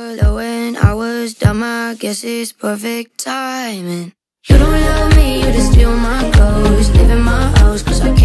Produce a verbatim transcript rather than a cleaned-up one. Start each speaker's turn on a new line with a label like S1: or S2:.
S1: that when I was dumb, I guess it's perfect timing. You don't love me, you just steal my clothes, live in my house, cause I